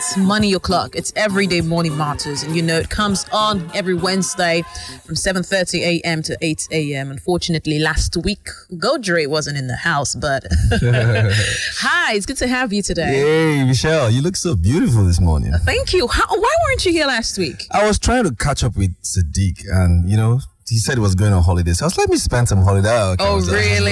It's Money O'Clock. It's Everyday Morning Matters. And it comes on every Wednesday from 7:30 a.m. to 8 a.m. Unfortunately, last week, Godre wasn't in the house, but hi, it's good to have you today. Hey, Michelle, you look so beautiful this morning. Thank you. Why weren't you here last week? I was trying to catch up with Sadiq and, he said he was going on holidays. I was let me spend some holiday. Really?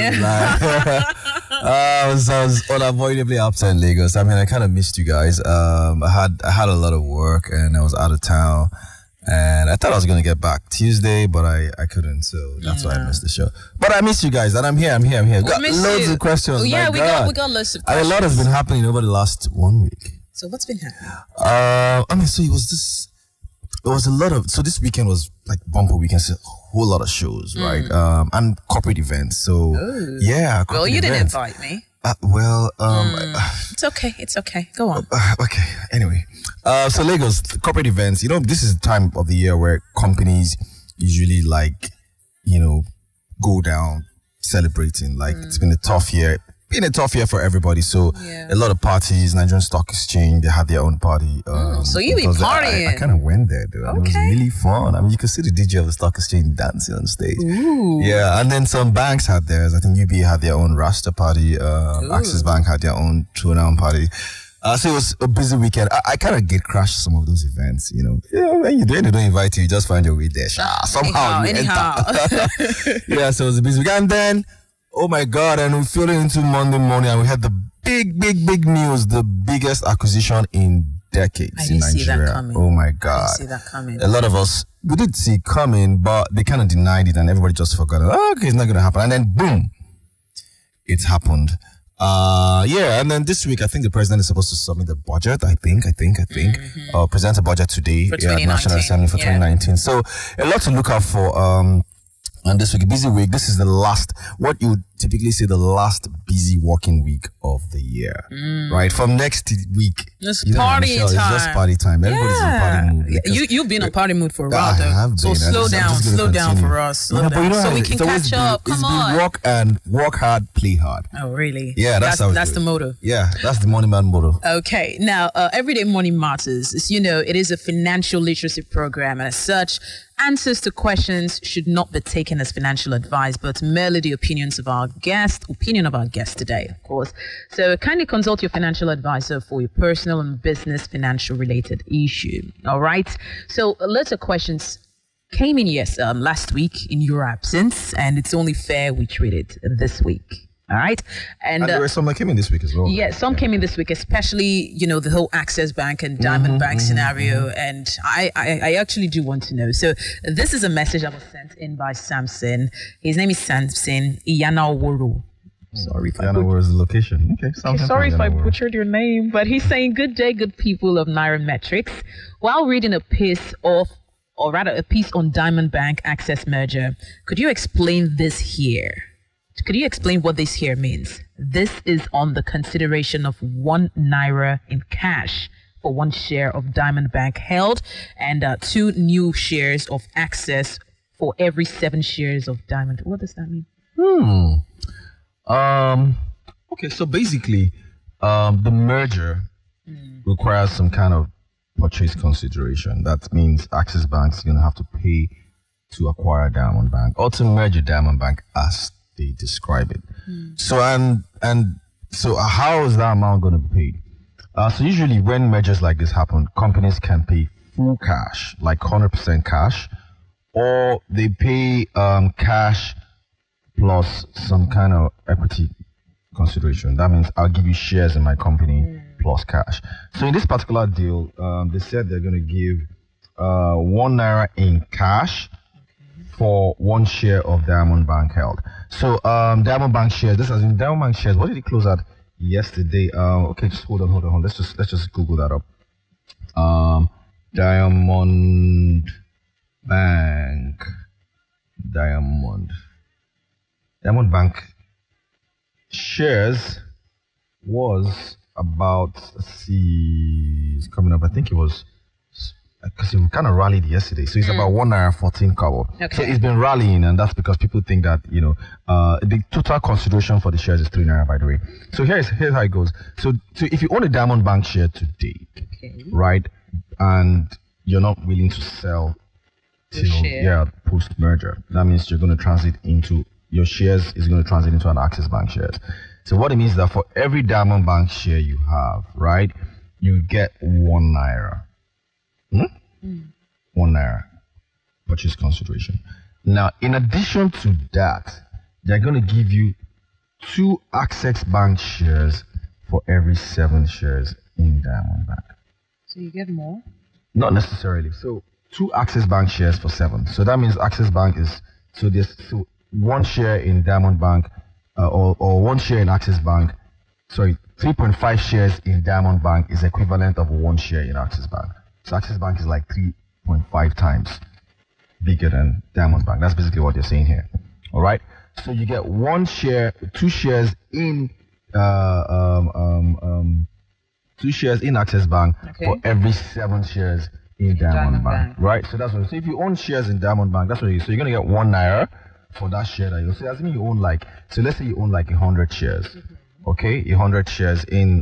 I was unavoidably absent in Lagos. I mean, I kind of missed you guys. I had a lot of work and I was out of town. And I thought I was going to get back Tuesday, but I couldn't. So that's why I missed the show. But I missed you guys and I'm here. Got loads of questions. Oh, yeah, we got lots of questions. A lot has been happening over the last 1 week. So what's been happening? It was a lot of, so this weekend was like bumper weekend, so a whole lot of shows, right? And corporate events. So, yeah. Well, you didn't invite me. It's okay. Go on. Okay. Anyway, so Lagos, corporate events, this is the time of the year where companies usually go down celebrating. It's been a tough year. Been a tough year for everybody, so a lot of parties. Nigerian Stock Exchange, they had their own party. So you be partying? I kind of went there, though. Okay. It was really fun. I mean, you could see the DJ of the Stock Exchange dancing on stage. Ooh. Yeah, and then some banks had theirs. I think UBA had their own Rasta party. Axis Bank had their own Throwdown party. So it was a busy weekend. I kind of get crashed some of those events, when they don't invite you, you just find your way there. Somehow you enter. Yeah, so it was a busy weekend. And then, oh my God, and we flew into Monday morning and we had the big news, the biggest acquisition in decades in Nigeria. See that coming. Oh my God. I didn't see that coming. A lot of us, we did see it coming, but they kind of denied it and everybody just forgot it. Oh, okay, it's not going to happen. And then boom, it's happened. And then this week, I think the president is supposed to submit the budget. I think. Present a budget today at National Assembly for 2019. So a lot to look out for. And this week, a busy week. This is the last, what you would typically say, the last busy working week of the year, right? From next week, it's party time. It's just party time. Everybody's in party mood. You've been in party mood for a while, though. So slow down for us. Slow down. So we can catch up. Come on. Work hard, play hard. Oh, really? Yeah, that's the motto. Yeah, that's the Morning Man motto. Okay. Now, Everyday Morning Matters, as you know, it is a financial literacy program, and as such, answers to questions should not be taken as financial advice, but merely the opinion of our guest today, of course. So kindly consult your financial advisor for your personal and business financial related issue. All right. So lots of questions came in, last week in your absence, and it's only fair we treat it this week. All right. And there were some that came in this week as well. Yeah, some came in this week, especially, the whole Access Bank and Diamond Bank scenario. And I actually do want to know. So this is a message that was sent in by Samson. His name is Samson Iyanaworo. Sorry if Iyanaworo is the location. Okay. Sorry if I butchered your name, but he's saying, "Good day, good people of Nairametrics. While reading a piece on Diamond Bank Access merger, could you explain this here? Could you explain what this here means? This is on the consideration of 1 naira in cash for 1 share of Diamond Bank held and 2 new shares of Access for every 7 shares of Diamond." What does that mean? Okay, so basically, the merger requires some kind of purchase consideration. That means Access Bank is going to have to pay to acquire Diamond Bank or to merge Diamond Bank as they describe it. So so how is that amount going to be paid? So usually when mergers like this happen, companies can pay full cash, like 100% cash, or they pay cash plus some kind of equity consideration. That means I'll give you shares in my company plus cash. So in this particular deal, they said they're going to give 1 naira in cash for 1 share of Diamond Bank held. So Diamond Bank shares, Diamond Bank shares, what did it close at yesterday? Okay, just hold on. Let's just Google that up. Diamond Bank shares was about, let's see, it's coming up. I think because it kind of rallied yesterday, so it's about 1 naira 14 kobo. Okay. So it's been rallying, and that's because people think that the total consideration for the shares is 3 naira, by the way. So here's how it goes. So if you own a Diamond Bank share today, right, and you're not willing to sell till post merger, that means you're going to transit into your shares is going to transit into an Access Bank shares. So what it means is that for every Diamond Bank share you have, right, you get 1 naira. 1 naira purchase consideration. Now, in addition to that, they're going to give you 2 Access Bank shares for every 7 shares in Diamond Bank. So you get more? Not necessarily. So 2 Access Bank shares for 7. So that means Access Bank is there's 1 share in Diamond Bank or 1 share in Access Bank. Sorry, 3.5 shares in Diamond Bank is equivalent of 1 share in Access Bank. So Access Bank is like 3.5 times bigger than Diamond Bank. That's basically what they're saying here. All right. So you get 1 share, 2 shares in 2 shares in Access Bank for every 7 shares in Diamond Bank. Right. So that's what. So if you own shares in Diamond Bank, that's what you. So you're gonna get 1 naira for that share that you. So that's mean you own so let's say you own 100 shares. Okay, 100 shares in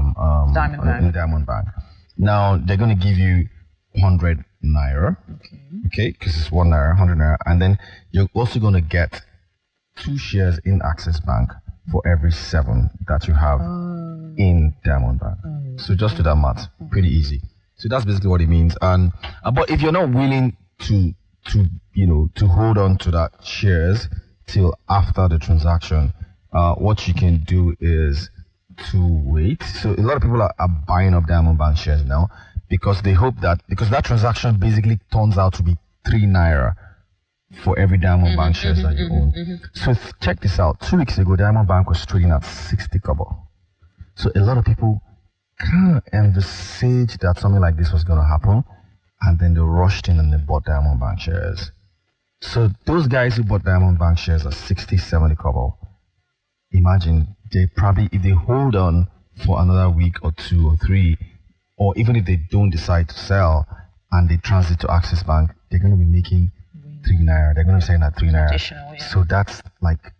Diamond Bank. Now they're going to give you 100 naira. Okay, because it's 1 naira, 100 naira, and then you're also going to get 2 shares in Access Bank for every 7 that you have in Diamond Bank. So just do that math, pretty easy. So that's basically what it means. And but if you're not willing to hold on to that shares till after the transaction, what you can do is to wait. So a lot of people are buying up Diamond Bank shares now because they hope that that transaction basically turns out to be 3 naira for every Diamond Bank shares that you own. So check this out. 2 weeks ago, Diamond Bank was trading at 60 kobo. So a lot of people kind of envisaged that something like this was going to happen, and then they rushed in and they bought Diamond Bank shares. So those guys who bought Diamond Bank shares at 60, 70 kobo, imagine they probably, if they hold on for another week or 2 or 3, or even if they don't decide to sell and they transit to Access Bank, they're going to be making 3 naira. They're going to be selling at 3 naira. So that's like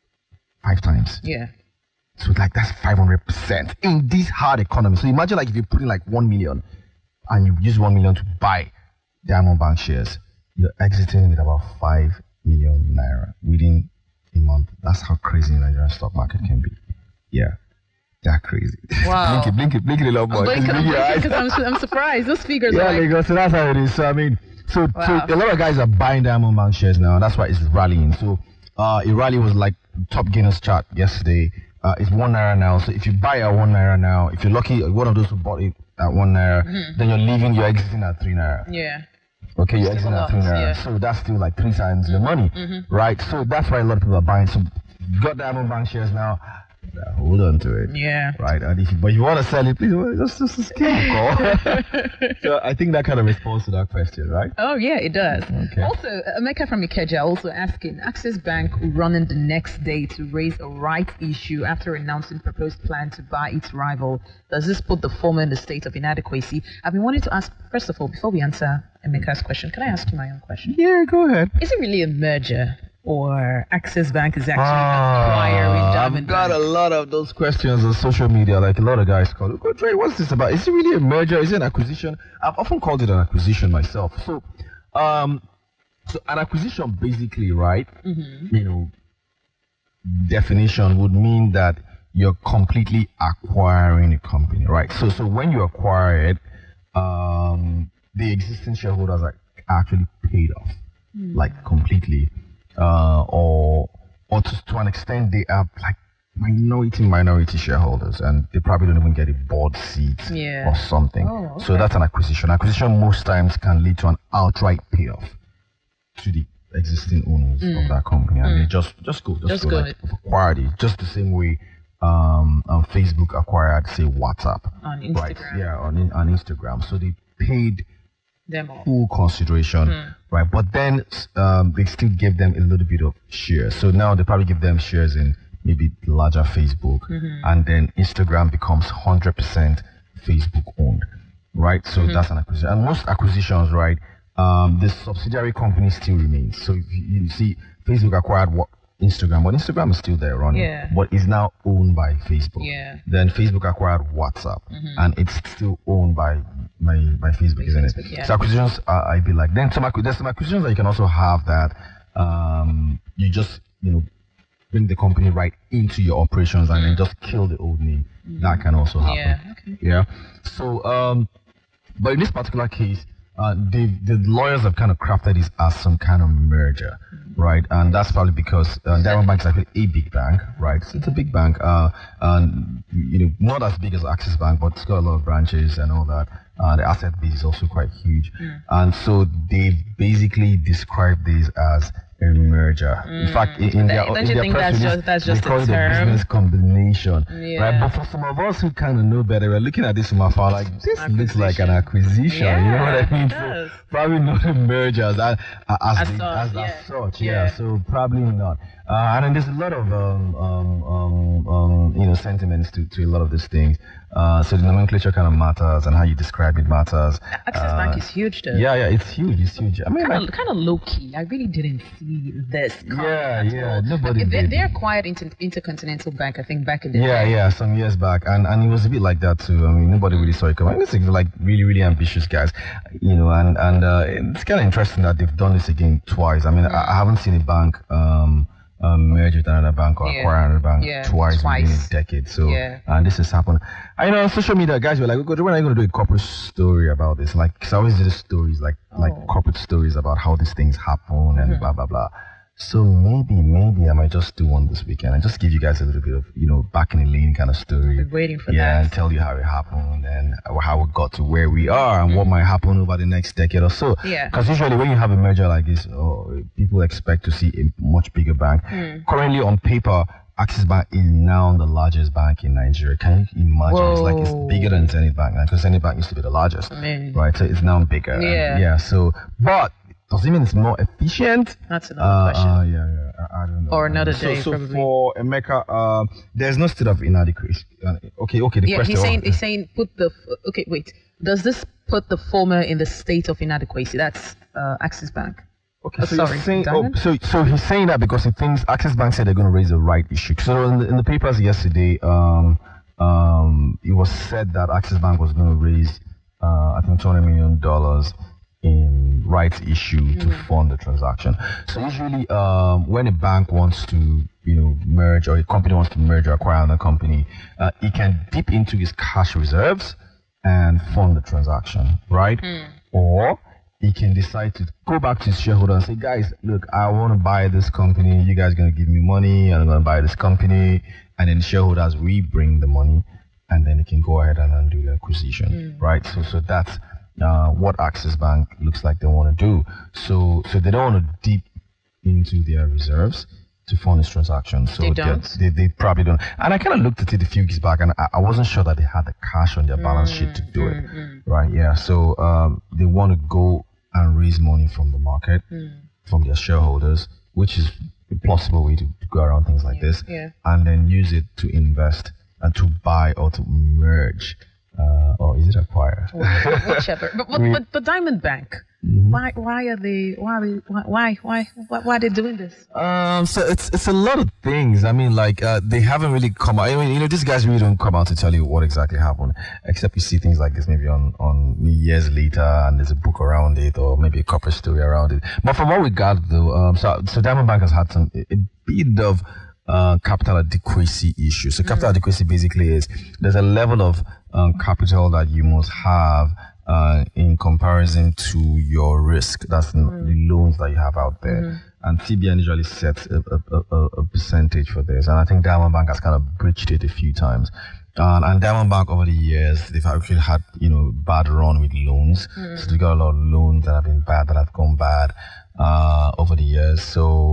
5 times. Yeah. So that's 500% in this hard economy. So imagine if you put in 1 million and you use 1 million to buy Diamond Bank shares, you're exiting with about 5 million naira within a month. That's how crazy the Nigerian stock market can be. Yeah, that crazy. Wow. blink it a lot more. Because I'm surprised. Those figures are so that's how it is. So I mean, so a lot of guys are buying Diamond Bank shares now. That's why it's rallying. So it rally was like top Guinness chart yesterday. It's 1 naira now. So if you buy at 1 naira now, if you're lucky, one of those who bought it at 1 naira, then you're exiting at 3 naira. Yeah. Okay, you're exiting at 3 naira. So that's still 3 times your money, right? So that's why a lot of people are buying. So you got Diamond Bank shares now. Hold on to it. Yeah. Right. And but if you want to sell it, please just give a call. So I think that kind of responds to that question, right? Oh yeah, it does. Okay. Also, Emeka from Ikeja also asking, Access Bank running the next day to raise a rights issue after announcing proposed plan to buy its rival. Does this put the former in the state of inadequacy? I've been wanting to ask, first of all, before we answer Emeka's question, can I ask you my own question? Yeah, go ahead. Is it really a merger? Or Access Bank is actually acquiring Diamond Bank? I've got a lot of those questions on social media. A lot of guys call it, Trey, what's this about? Is it really a merger? Is it an acquisition? I've often called it an acquisition myself. So, so an acquisition basically, right? Definition would mean that you're completely acquiring a company, right? So when you acquire it, the existing shareholders are actually paid off, completely. Or to an extent they are minority shareholders, and they probably don't even get a board seat or something. Oh, okay. So that's an acquisition. Acquisition most times can lead to an outright payoff to the existing owners of that company, and they just go acquired it, just the same way Facebook acquired, say, WhatsApp on Instagram. Right? Yeah, on Instagram. So they paid them all. Full consideration, right? But then they still give them a little bit of shares. So now they probably give them shares in maybe larger Facebook, and then Instagram becomes 100% Facebook owned, right? So that's an acquisition. And most acquisitions, right, the subsidiary company still remains. So if you see Facebook acquired what Instagram, but Instagram is still there running, but is now owned by Facebook. Then Facebook acquired WhatsApp, and it's still owned by Facebook, isn't it? So acquisitions are a bit like. Then there's some acquisitions that you can also have that you just bring the company right into your operations and then just kill the old name. That can also happen. Yeah. So but in this particular case, the lawyers have kind of crafted this as some kind of merger, right? And that's probably because Diamond Bank is actually a big bank, right? So it's a big bank, and not as big as Axis Bank, but it's got a lot of branches and all that. The asset base is also quite huge, and so they've basically described this as a merger. In fact, in their press release, they call it a business combination, right? But for some of us who kind of know better, we're looking at this from afar like, this looks like an acquisition. You know what I mean? So probably not a merger as such. So probably not. And then there's a lot of sentiments to a lot of these things. So the nomenclature kind of matters, and how you describe it matters. Axis Bank is huge, though. Yeah, it's huge. It's huge. I mean, kind of low key. I really didn't see this. Nobody did. They acquired Intercontinental Bank, I think, back in the day. Yeah, some years back, and it was a bit like that too. I mean, nobody really saw it coming. It's like really, really ambitious guys, and it's kind of interesting that they've done this again twice. I mean, I haven't seen a bank merge with another bank or acquire another bank twice within a decade. So, and this has happened. I know on social media, guys were like, when are you going to do a corporate story about this? Like, cause I always do the stories, like corporate stories about how these things happen and blah, blah, blah. So maybe I might just do one this weekend and just give you guys a little bit of, back in the lane kind of story. I've been waiting for that. Yeah, and tell you how it happened and how it got to where we are and what might happen over the next decade or so. Because usually when you have a merger like this, people expect to see a much bigger bank. Currently on paper, Axis Bank is now the largest bank in Nigeria. Can you imagine? Whoa. It's bigger than Zenith Bank, because Zenith Bank used to be the largest, right? So it's now bigger. But does it mean it's more efficient? That's another question. I don't know. Or another day, so probably. For Emeka, there's no state of inadequacy. Okay. The question. He's saying wait. Does this put the former in the state of inadequacy? That's Axis Bank. Okay, so so he's saying that because he thinks Axis Bank said they're going to raise the right issue. So in the papers yesterday, it was said that Axis Bank was going to raise, I think, $20 million in rights issue to fund the transaction. So usually, when a bank wants to, merge, or a company wants to merge or acquire another company, it can dip into his cash reserves and fund the transaction, right? Or he can decide to go back to his shareholder and say, guys, look, I want to buy this company. You guys are going to give me money, and I'm going to buy this company. And then the shareholders bring the money, and then they can go ahead and do the acquisition, right? So that's what Axis Bank looks like they want to do. So they don't want to dip into their reserves to fund this transaction. So they probably don't. And I kind of looked at it a few weeks back, and I wasn't sure that they had the cash on their balance sheet to do it, right? Yeah. So they want to go and raise money from the market, from their shareholders, which is a plausible way to go around things like this, and then use it to invest and to buy or to merge, or is it acquire? Whichever. But Diamond Bank, why are they doing this? So it's a lot of things. I mean, like they haven't really come out. I mean, these guys really don't come out to tell you what exactly happened, except you see things like this maybe on years later, and there's a book around it, or maybe a corporate story around it. But from what we got, though, so Diamond Bank has had a bit of capital adequacy issue. So capital adequacy basically is there's a level of capital that you must have in comparison to your risk. That's the loans that you have out there. And CBN usually sets a percentage for this. And I think Diamond Bank has kind of breached it a few times. And Diamond Bank over the years, they've actually had, bad run with loans. So they got a lot of loans that have been bad, that have gone bad over the years. So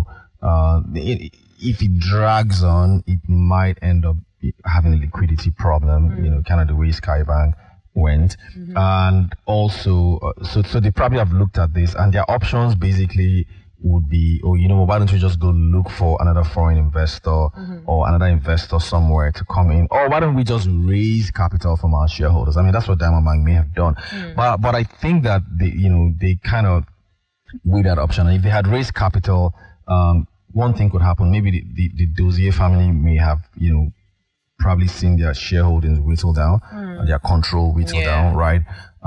if it drags on, it might end up having a liquidity problem, kind of the way Skybank went. And also, so they probably have looked at this, and their options basically would be, oh, you know, why don't you just go look for another foreign investor or another investor somewhere to come in? Or why don't we just raise capital from our shareholders? I mean, that's what Diamond Bank may have done. But I think that they kind of weigh that option. And if they had raised capital, one thing could happen. Maybe the Dozier family may have, probably seen their shareholdings whittle down, their control whittle down, right?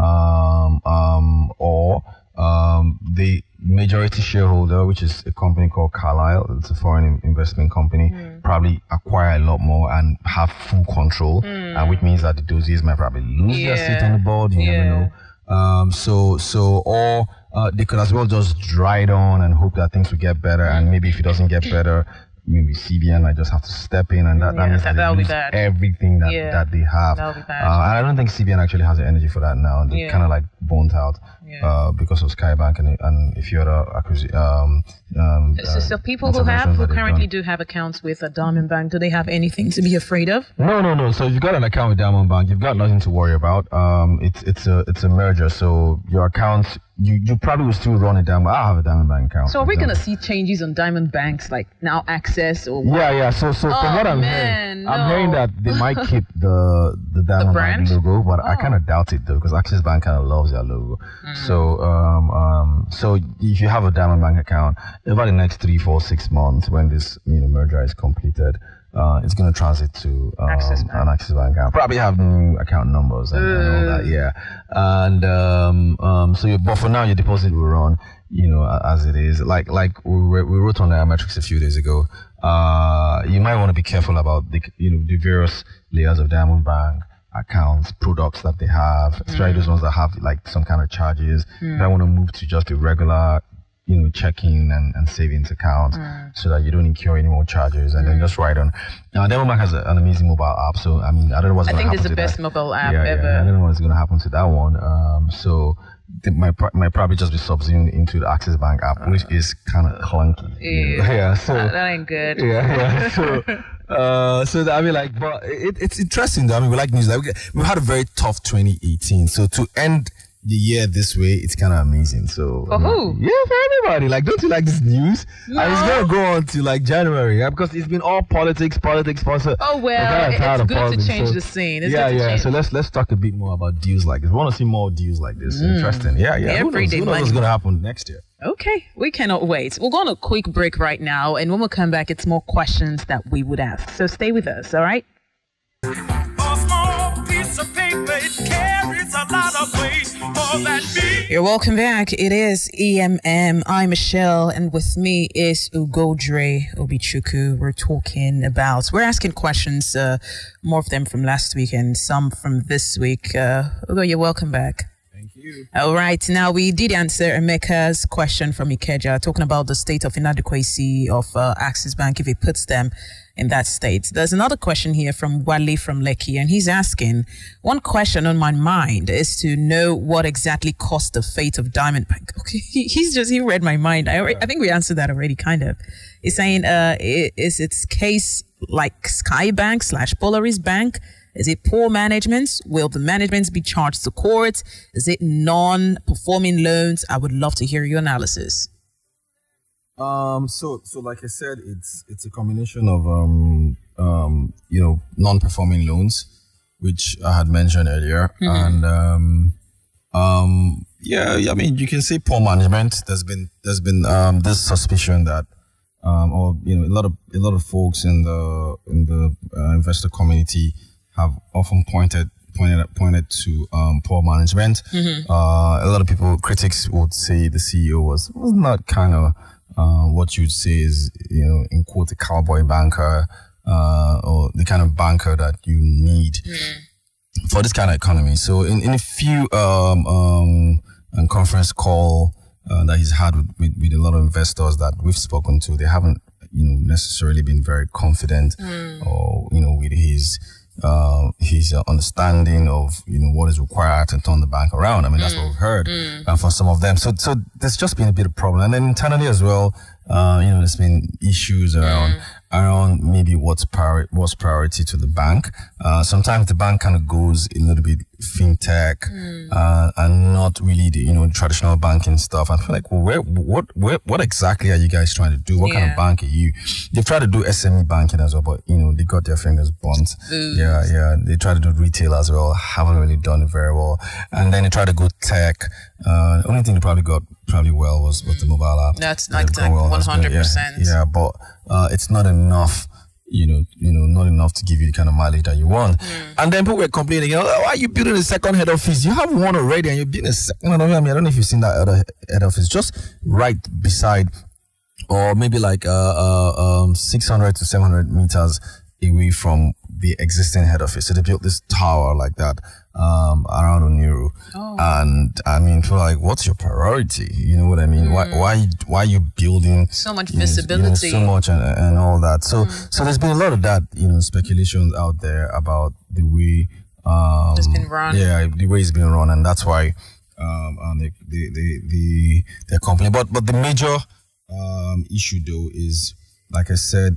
Or the majority shareholder, which is a company called Carlyle, it's a foreign investment company, probably acquire a lot more and have full control, which means that the Doziers might probably lose their seat on the board. You never know. Or they could as well just dry it on and hope that things will get better. And maybe if it doesn't get better, maybe CBN might just have to step in, and that means that they lose everything that they have. And I don't think CBN actually has the energy for that now. They kind of like burnt out because of Skybank and a few other acquisitions. So people who currently do have accounts with a Diamond Bank, do they have anything to be afraid of? No. So if you've got an account with Diamond Bank, you've got nothing to worry about. It's a merger, so your accounts, you probably will still run a Diamond. I have a Diamond Bank account. So are we going to see changes on Diamond Banks, like now Access or what? Yeah. So from what I'm hearing, I'm hearing that they might keep the Diamond Bank logo, but I kind of doubt it though, because Axis Bank kind of loves their logo. So if you have a Diamond Bank account, over the next 3, 4, 6 months, when this merger is completed, it's going to transit to an Axis Bank account. Probably have new account numbers and all that, And but for now, your deposit will run, as it is. Like we wrote on Nairametrics a few days ago. You might want to be careful about the various layers of Diamond Bank accounts, products that they have, especially those ones that have like some kind of charges. If I want to move to just a regular checking and savings account so that you don't incur any more charges, and then just write on. Now, Diamond Bank has an amazing mobile app, so I mean, I don't know what's going to happen. I think it's the best mobile app ever. I don't know what's going to happen to that one. So they might probably just be subsumed into the Axis Bank app, which is kind of clunky. So that ain't good. So I mean, but it's interesting though. I mean, we like news. We've had a very tough 2018. So to end the year this way, it's kind of amazing. So for who? Yeah, for everybody. Like, don't you like this news? No. And it's gonna go on to like January, because it's been all politics. So oh well, it's good to change the scene. So let's talk a bit more about deals like this. We want to see more deals like this. Interesting. Who knows what's gonna happen next year? Okay, we cannot wait. We'll go on a quick break right now, and when we come back, it's more questions that we would ask. So stay with us, all right? A small piece of paper, it carries a lot of weight, more than me. You're welcome back. It is EMM. I'm Michelle, and with me is Ugodre Obichukwu. We're asking questions, more of them from last week and some from this week. Ugo, you're welcome back. All right. Now, we did answer Emeka's question from Ikeja, talking about the state of inadequacy of Axis Bank if it puts them in that state. There's another question here from Wale from Lekki, and he's asking, one question on my mind is to know what exactly caused the fate of Diamond Bank. Okay, he read my mind. I think we answered that already, kind of. He's saying, is its case like Skybank / Polaris Bank? Is it poor management? Will the management be charged to court? Is it non-performing loans? I would love to hear your analysis. So like I said, it's a combination of non-performing loans, which I had mentioned earlier, and I mean, you can say poor management. There's been this suspicion that a lot of folks in the investor community have often pointed to poor management. A lot of critics would say the CEO was not kind of what you'd say is, in quote, a cowboy banker, or the kind of banker that you need for this kind of economy. So in a few conference call that he's had with a lot of investors that we've spoken to, they haven't necessarily been very confident or with his understanding of what is required to turn the bank around. I mean, that's what we've heard from some of them. So there's just been a bit of problem, and then internally as well. There's been issues around around maybe what's priority to the bank. Sometimes the bank kind of goes a little bit fintech, and not really the traditional banking stuff. I feel like, well, what exactly are you guys trying to do? What kind of bank are you? They've tried to do SME banking as well, but they got their fingers burnt. Yeah. They tried to do retail as well, haven't really done it very well. And then they tried to go tech. The only thing they probably got well was the mobile app. That's like 100%. Yeah, but it's not enough. Not enough to give you the kind of mileage that you want. And then people were complaining, why are you building a second head office? You have one already and you're building a second head office. I don't know if you've seen that other head office, just right beside, or maybe like 600 to 700 meters away from the existing head office. So they built this tower like that around Oniru. And I mean, feel like, what's your priority? You know what I mean? Why are you building so much visibility, so much and all that? So there's been a lot of that, speculations out there about the way it's been run. Yeah, the way it's been run, and that's why they're complaining. But the major issue though is, like I said,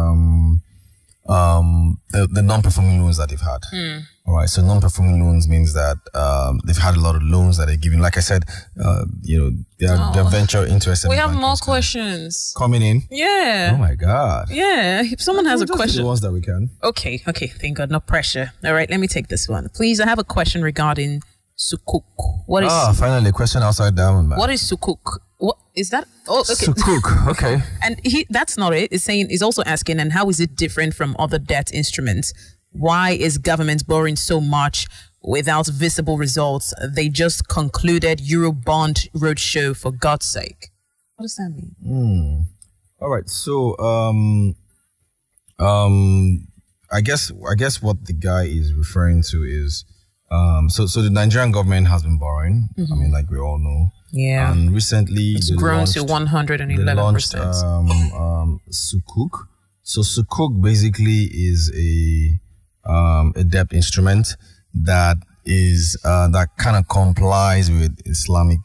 the non-performing loans that they've had. All right, so non-performing loans means that they've had a lot of loans that they're giving. Like I said, their venture into SME. We have more questions coming in. Yeah. Oh my God. Yeah. If someone has a question, the ones that we can. Okay. Thank God, no pressure. All right, let me take this one, please. I have a question regarding sukuk. What is? Finally, a question outside Diamond Man. What is sukuk? What is that? Oh, okay. Sukuk. Okay. And that's not it. He's also asking, and how is it different from other debt instruments? Why is government borrowing so much without visible results? They just concluded Eurobond roadshow, for God's sake. What does that mean? All right. So, I guess what the guy is referring to is, so the Nigerian government has been borrowing. I mean, like we all know. Yeah. And recently it's grown to 111%. They launched Sukuk. So Sukuk basically is a debt instrument that is that kind of complies with Islamic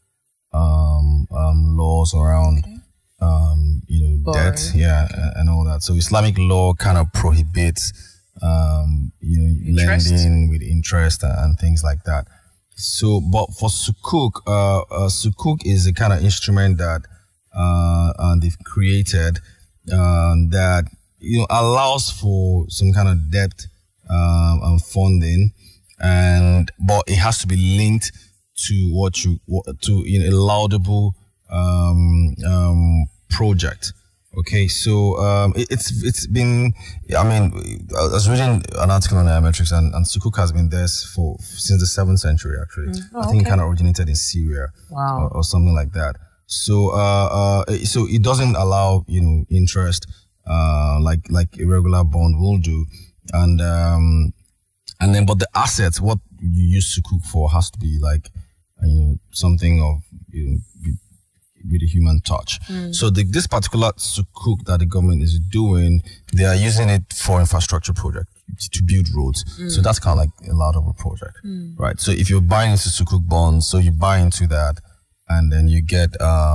laws around debt, and all that. So Islamic law kind of prohibits lending with interest and things like that. So, but for Sukuk, Sukuk is a kind of instrument that they've created that allows for some kind of debt funding, but it has to be linked to a laudable project. Okay, so it's been. I mean, I was reading an article on Nairametrics, and Sukuk has been there since the 7th century. Actually, I think it kind of originated in Syria, or something like that. So so it doesn't allow interest like a regular bond will do, and then but the assets, what you use Sukuk for, has to be like something of with a human touch. So this particular Sukuk that the government is doing, they are using it for infrastructure project to build roads. So that's kind of like a laudable project, right? So if you're buying into Sukuk bonds, so you buy into that, and then you get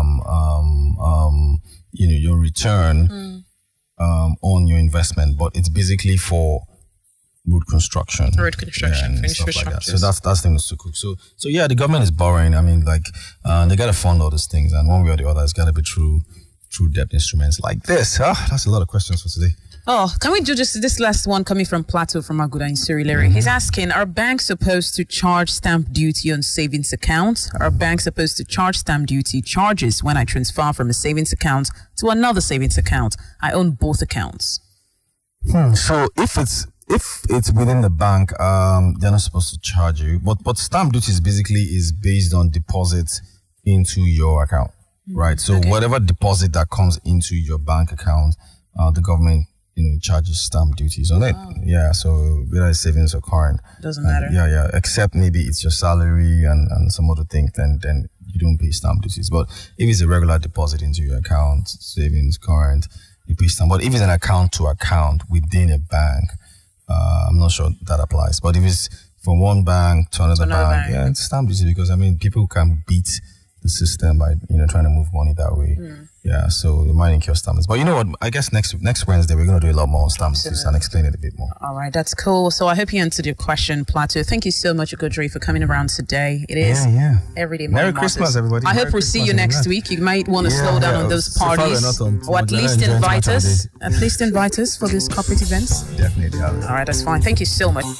your return on your investment, but it's basically for road construction, and stuff like that. So that's the thing with Sukuk. So yeah, the government is borrowing. I mean, like they gotta fund all these things, and one way or the other, it's gotta be through debt instruments like this. That's a lot of questions for today. Oh, can we do just this last one coming from Plateau from Aguda in Surulere? He's asking, are banks supposed to charge stamp duty on savings accounts? Are banks supposed to charge stamp duty charges when I transfer from a savings account to another savings account? I own both accounts. So if it's within the bank, they're not supposed to charge you. But stamp duty is based on deposits into your account, right? So whatever deposit that comes into your bank account, the government charges stamp duties on it. Yeah, so whether it's savings or current, doesn't matter. Yeah, except maybe it's your salary and some other things, then you don't pay stamp duties. But if it's a regular deposit into your account, savings, current, you pay stamp. But if it's an account to account within a bank, I'm not sure that applies. But if it's from one bank to another bank, yeah, it's stamp duty, because I mean people can beat the system by trying to move money that way. Yeah, so the mining cure stamps. But you know what? I guess next Wednesday we're going to do a lot more stamps and explain it a bit more. All right, that's cool. So I hope you answered your question, Plateau. Thank you so much, Ugodre, for coming around today. It is everyday Money Merry Christmas, everybody. I hope we'll see you next week. You might want to slow down on those parties, or at least invite us. At least invite us for these corporate events. Definitely. All right, that's fine. Thank you so much.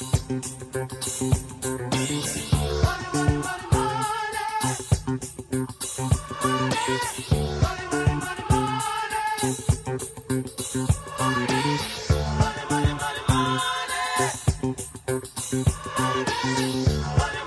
Money, money, money.